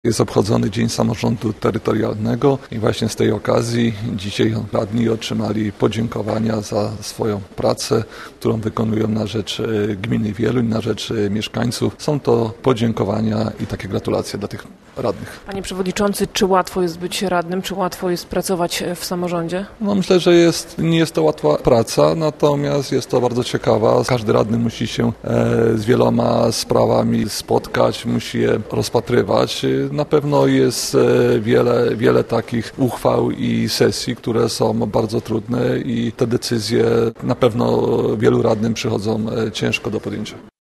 Jest obchodzony Dzień Samorządu Terytorialnego i właśnie z tej okazji dzisiaj radni otrzymali podziękowania za swoją pracę, którą wykonują na rzecz gminy Wieluń, na rzecz mieszkańców. Są to podziękowania i takie gratulacje dla tych radnych. Panie Przewodniczący, czy łatwo jest być radnym, czy łatwo jest pracować w samorządzie? Myślę, że nie jest to łatwa praca, natomiast jest to bardzo ciekawa. Każdy radny musi się z wieloma sprawami spotkać, musi je rozpatrywać. Na pewno jest wiele takich uchwał i sesji, które są bardzo trudne i te decyzje na pewno wielu radnym przychodzą ciężko do podjęcia.